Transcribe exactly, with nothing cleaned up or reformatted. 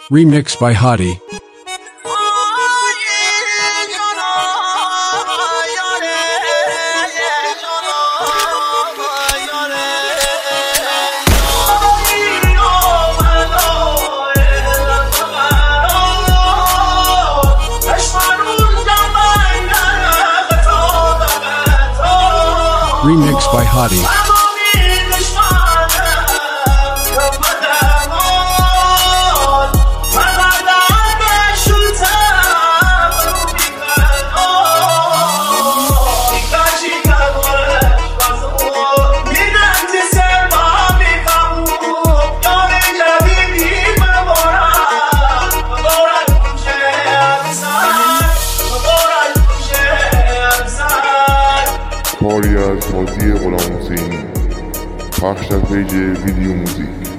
Remixed by Hadi. Remixed by Hadi. کاری از هادی غلام حسینی، پخش در پیج ویدیو موزیک.